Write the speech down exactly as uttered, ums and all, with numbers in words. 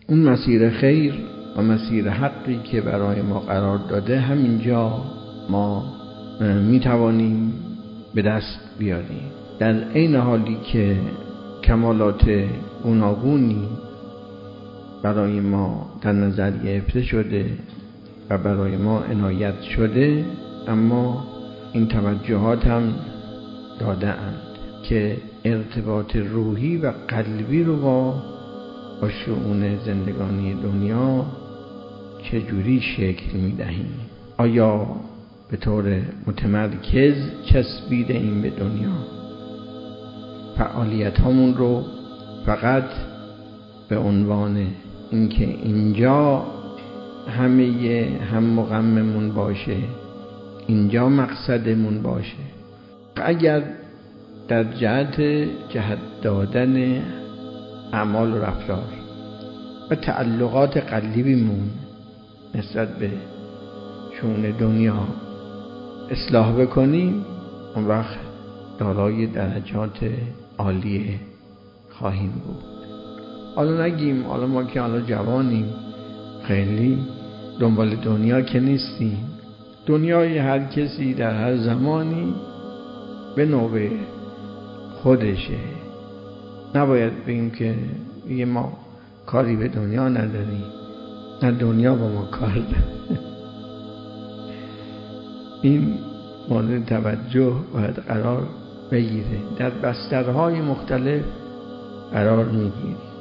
اون مسیر خیر و مسیر حقی که برای ما قرار داده همینجا ما می توانیم به دست بیاریم، در عین حالی که کمالات گوناگونی برای ما در نظر گرفته شده و برای ما عنایت شده، اما این توجهات هم داده اند که ارتباط روحی و قلبی رو با با شؤون زندگانی دنیا چجوری شکل میدهیم؟ آیا به طور متمرکز چسبیده این به دنیا؟ فعالیت همون رو فقط به عنوان اینکه اینجا همه هم و غممون باشه، اینجا مقصدمون باشه، اگر در جهت جهت دادن اعمال و رفتار و تعلقات قلبیمون نسبت به شؤون دنیا اصلاح بکنیم، اون وقت دارای درجات عالیه خواهیم بود. حالا نگیم حالا ما که حالا جوانیم خیلی دنبال دنیا که نیستیم. دنیای هر کسی در هر زمانی به نوبه خودشه. نباید بگیم که یه ما کاری به دنیا نداریم، نه دنیا با ما کار داره. این مورد توجه باید قرار بگیره، در بسترهای مختلف قرار میگیره.